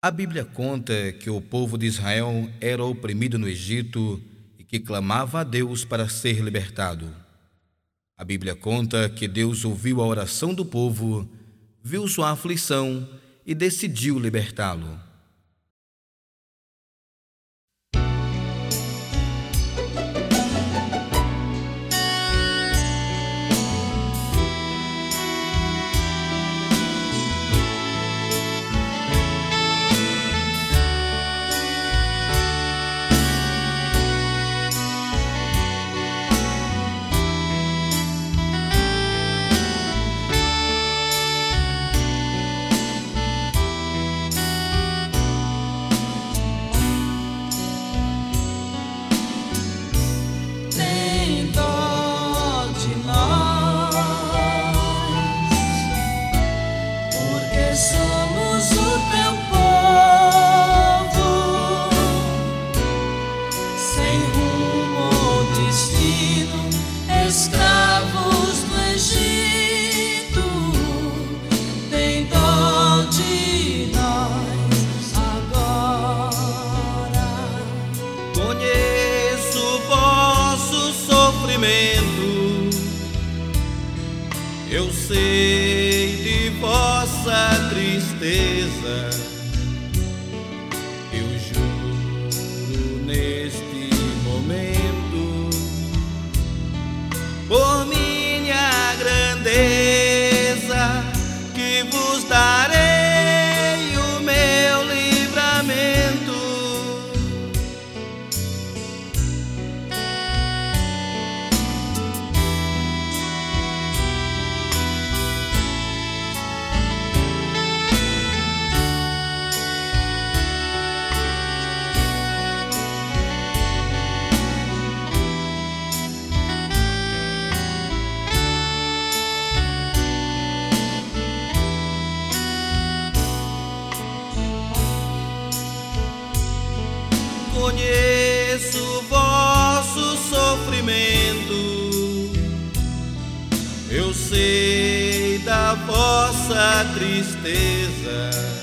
A Bíblia conta que o povo de Israel era oprimido no Egito e que clamava a Deus para ser libertado. A Bíblia conta que Deus ouviu a oração do povo, viu sua aflição e decidiu libertá-lo. Somos o teu povo, sem rumo ou destino, escravos do Egito. Tem dó de nós agora. Conheço o vosso sofrimento, eu sei de vossa tristeza. Eu juro neste momento, por minha grandeza, que vos darei o meu livramento. Conheço o vosso sofrimento, eu sei da vossa tristeza.